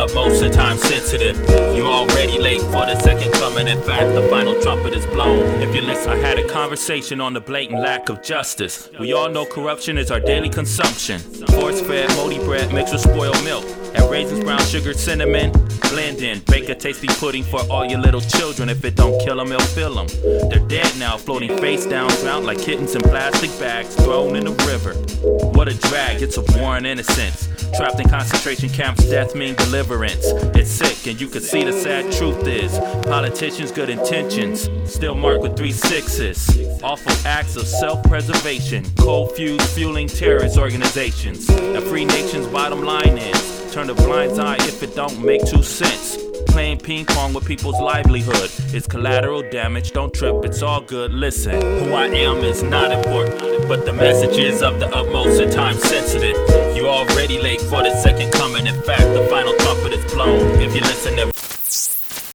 utmost and time sensitive. You're already late for the second coming. In fact, the final trumpet is blown. If you listen, I had a conversation on the blatant lack of justice. We all know corruption is our daily consumption. Force-fed, moldy bread mixed with spoiled milk. Add raisins, brown sugar, cinnamon, blend in. Bake a tasty pudding for all your little children. If it don't kill them, it'll fill them. They're dead now, floating face down, drowned like kittens in plastic bags, thrown in the river. What a drag, it's a war on innocence. Trapped in concentration camps, death mean deliverance. It's sick, and you can see the sad truth is politicians' good intentions still marked with 3 6s. Awful acts of self-preservation, cold fuse fueling terrorist organizations. A free nation's bottom line is turn a blind eye if it don't make 2 cents. Playing ping pong with people's livelihood is collateral damage. Don't trip, it's all good. Listen, who I am is not important, but the message is of the utmost and time sensitive. You're already late for the second coming. In fact, the final trumpet is blown. If you listen,